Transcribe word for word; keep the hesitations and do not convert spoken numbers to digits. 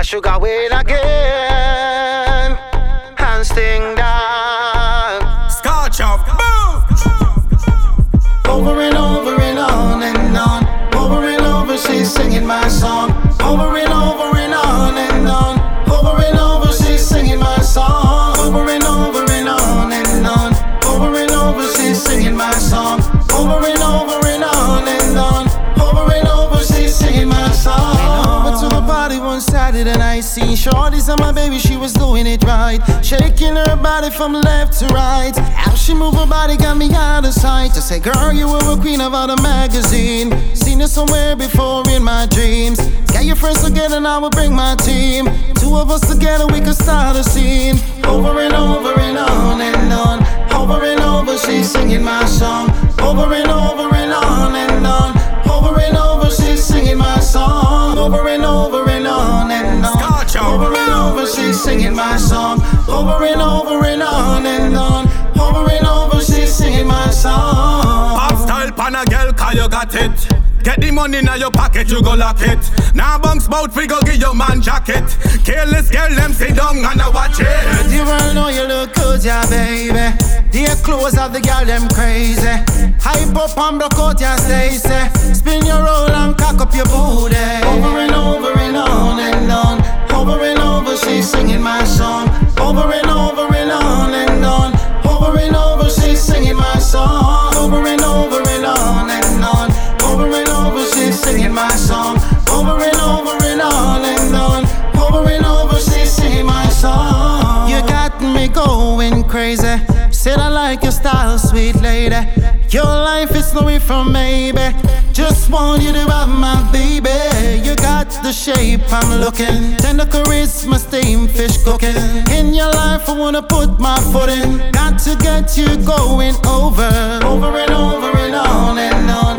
I should go in again and sting down. Scotch up, move. Over and over and on and on. Over and over she's singing my song. Over and over and on and on. Over and over she's singing my song. Over and over and on and on. Over and over she's singing my song. Over and over and on and on. Over and over she's singing my song. Went to the party one Saturday night, seen shorties and my baby, she was doing it right, shaking her body from left to right. How she move her body got me out of sight. I said, girl, you were a queen of all the magazine. Seen her somewhere before in my dreams. Get your friends together and I will bring my team. Two of us together we could start a scene. Over and over and on and on. Over and over she's singing my song. Over and over and on and on. Over and over she's singing my song. Over and over and on and on. Over and over she's singing my song. Over and over and on and on. Over and over she's singing my song. Pop style pan a girl, cause you got it. Get the money in your pocket, you go lock it. Now bunks bout we go give your man jacket. Careless girl, them sit down and I watch it. The world know you look good, yeah, baby. The clothes of the girl, them crazy. Hype up and broke out, yeah, Stacy. Spin your roll and cock up your booty. Over and over and on and on. Over and over, she's singing my song. Over and over and on and on. Over and over, she's singing my song. Over and over and on and on. Over and over, she's singing my song. Over and over and on and on. Over and over, she's singing my song. You got me going crazy. Said I like your style, sweet lady. Your life is no way from maybe. Just want you to have my baby. You got the shape I'm looking. Tender charisma, steam fish cooking. In your life I wanna put my foot in. Got to get you going over. Over and over and on and on.